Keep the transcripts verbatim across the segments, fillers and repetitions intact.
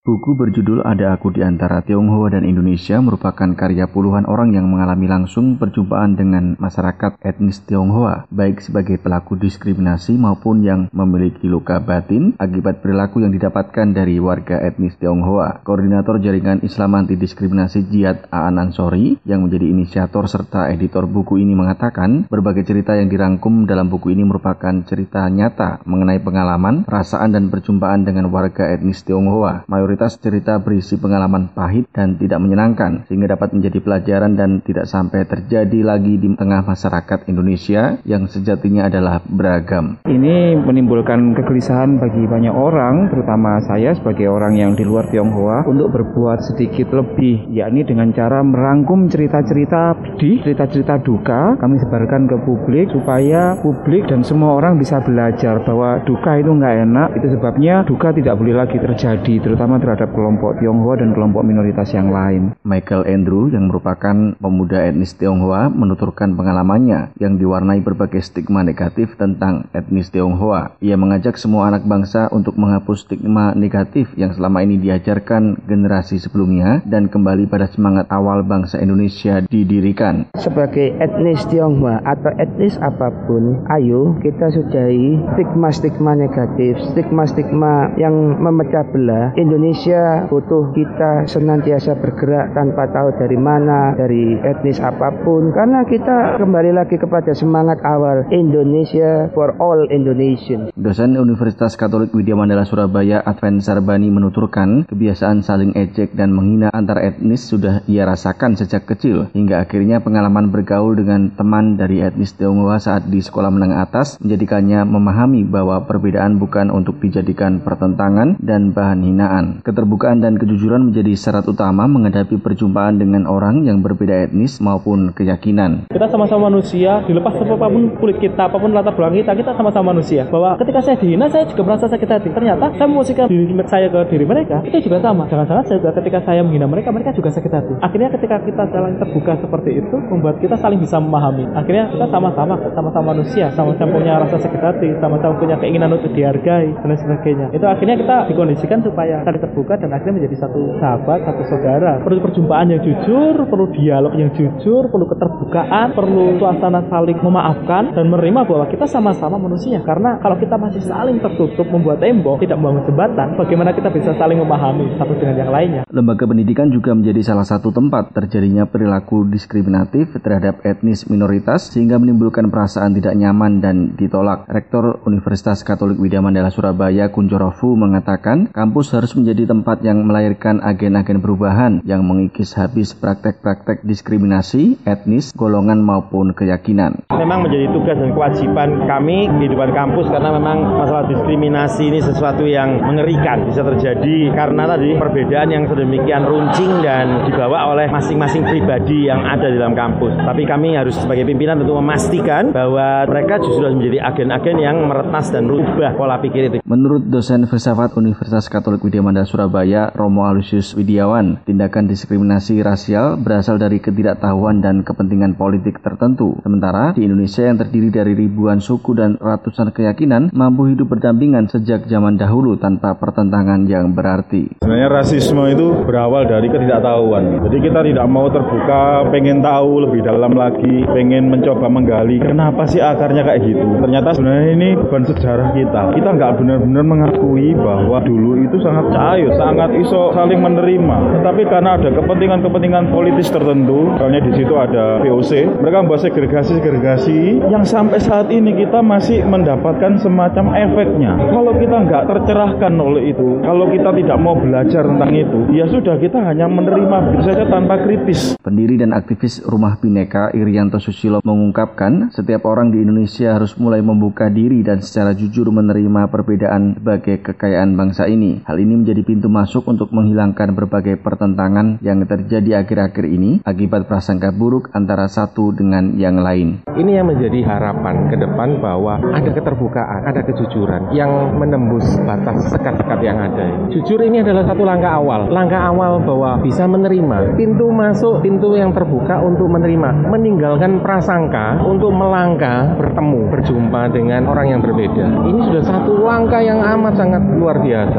Buku berjudul Ada Aku di Antara Tionghoa dan Indonesia merupakan karya puluhan orang yang mengalami langsung perjumpaan dengan masyarakat etnis Tionghoa, baik sebagai pelaku diskriminasi maupun yang memiliki luka batin akibat perilaku yang didapatkan dari warga etnis Tionghoa. Koordinator Jaringan Islam Anti Diskriminasi Jihad Aan Ansori yang menjadi inisiator serta editor buku ini mengatakan, berbagai cerita yang dirangkum dalam buku ini merupakan cerita nyata mengenai pengalaman, perasaan dan perjumpaan dengan warga etnis Tionghoa. Mayoritas cerita berisi pengalaman pahit dan tidak menyenangkan, sehingga dapat menjadi pelajaran dan tidak sampai terjadi lagi di tengah masyarakat Indonesia yang sejatinya adalah beragam. Ini menimbulkan kegelisahan bagi banyak orang, terutama saya sebagai orang yang di luar Tionghoa, untuk berbuat sedikit lebih, yakni dengan cara merangkum cerita-cerita pedih, cerita-cerita duka, kami sebarkan ke publik supaya publik dan semua orang bisa belajar bahwa duka itu nggak enak. Itu sebabnya duka tidak boleh lagi terjadi, terutama terhadap kelompok Tionghoa dan kelompok minoritas yang lain. Michael Andrew yang merupakan pemuda etnis Tionghoa menuturkan pengalamannya yang diwarnai berbagai stigma negatif tentang etnis Tionghoa. Ia mengajak semua anak bangsa untuk menghapus stigma negatif yang selama ini diajarkan generasi sebelumnya dan kembali pada semangat awal bangsa Indonesia didirikan. Sebagai etnis Tionghoa atau etnis apapun, ayo kita sudahi stigma-stigma negatif, stigma-stigma yang memecah belah. Indonesia butuh kita senantiasa bergerak tanpa tahu dari mana, dari etnis apapun, karena kita kembali lagi kepada semangat awal Indonesia for all Indonesians. Dosen Universitas Katolik Widya Mandala Surabaya Advent Sarbani menuturkan, kebiasaan saling ejek dan menghina antar etnis sudah ia rasakan sejak kecil, hingga akhirnya pengalaman bergaul dengan teman dari etnis Tionghoa saat di sekolah menengah atas menjadikannya memahami bahwa perbedaan bukan untuk dijadikan pertentangan dan bahan hinaan. Keterbukaan dan kejujuran menjadi syarat utama menghadapi perjumpaan dengan orang yang berbeda etnis maupun keyakinan. Kita sama-sama manusia, dilepas apapun kulit kita, apapun latar belakang kita, kita sama-sama manusia. Bahwa ketika saya dihina, saya juga merasa sakit hati. Ternyata saya memposisikan diri saya ke diri mereka, itu juga sama. Jangan-jangan saya juga ketika saya menghina mereka, mereka juga sakit hati. Akhirnya ketika kita saling terbuka seperti itu, membuat kita saling bisa memahami. Akhirnya kita sama-sama, sama-sama manusia, sama-sama punya rasa sakit hati, sama-sama punya keinginan untuk dihargai, dan sebagainya. Itu akhirnya kita dikondisikan supaya saling terbuka dan akhirnya menjadi satu sahabat, satu saudara. Perlu perjumpaan yang jujur, perlu dialog yang jujur, perlu keterbukaan, perlu suasana saling memaafkan dan menerima bahwa kita sama-sama manusia. Karena kalau kita masih saling tertutup, membuat tembok, tidak membangun jembatan, bagaimana kita bisa saling memahami satu dengan yang lainnya? Lembaga pendidikan juga menjadi salah satu tempat terjadinya perilaku diskriminatif terhadap etnis minoritas sehingga menimbulkan perasaan tidak nyaman dan ditolak. Rektor Universitas Katolik Widya Mandala Surabaya Kunchorofu mengatakan, kampus harus menjadi tempat yang melahirkan agen-agen perubahan yang mengikis habis praktek-praktek diskriminasi, etnis, golongan maupun keyakinan. Memang menjadi tugas dan kewajiban kami di depan kampus karena memang masalah diskriminasi ini sesuatu yang mengerikan bisa terjadi karena tadi perbedaan yang sedemikian runcing dan dibawa oleh masing-masing pribadi yang ada di dalam kampus. Tapi kami harus sebagai pimpinan tentu memastikan bahwa mereka justru harus menjadi agen-agen yang meretas dan merubah pola pikir itu. Menurut dosen filsafat Universitas Katolik Widya Mandala Surabaya Romo Aloysius Widiawan, tindakan diskriminasi rasial berasal dari ketidaktahuan dan kepentingan politik tertentu. Sementara di Indonesia yang terdiri dari ribuan suku dan ratusan keyakinan mampu hidup berdampingan sejak zaman dahulu tanpa pertentangan yang berarti. Sebenarnya rasisme itu berawal dari ketidaktahuan. Jadi kita tidak mau terbuka, pengen tahu lebih dalam lagi, pengen mencoba menggali kenapa sih akarnya kayak gitu. Ternyata sebenarnya ini bukan sejarah kita. Kita nggak benar-benar mengakui bahwa dulu itu sangat cair, sangat iso saling menerima. Tetapi karena ada kepentingan-kepentingan politis tertentu, misalnya di situ ada V O C, mereka membuat segregasi-segregasi yang sampai saat ini kita masih mendapatkan semacam efeknya. Kalau kita nggak tercerahkan oleh itu, kalau kita tidak mau belajar tentang itu, ya sudah kita hanya menerima begitu saja tanpa kritis. Pendiri dan aktivis Rumah Bhinneka Irianto Susilo mengungkapkan, setiap orang di Indonesia harus mulai membuka diri dan secara jujur menerima perbedaan sebagai kekayaan bangsa ini. Hal ini menjadi pintu masuk untuk menghilangkan berbagai pertentangan yang terjadi akhir-akhir ini akibat prasangka buruk antara satu dengan yang lain. Ini yang menjadi harapan ke depan bahwa ada keterbukaan, ada kejujuran yang menembus batas sekat-sekat yang ada. Jujur ini adalah satu langkah awal. Langkah awal bahwa bisa menerima. Pintu masuk, pintu yang terbuka untuk menerima. Meninggalkan prasangka untuk melangkah, bertemu, berjumpa dengan orang yang berbeda. Ini sudah satu langkah yang amat sangat luar biasa.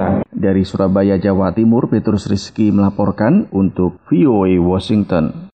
Dari Surabaya, Jawa Timur, Petrus Rizky melaporkan untuk V O A Washington.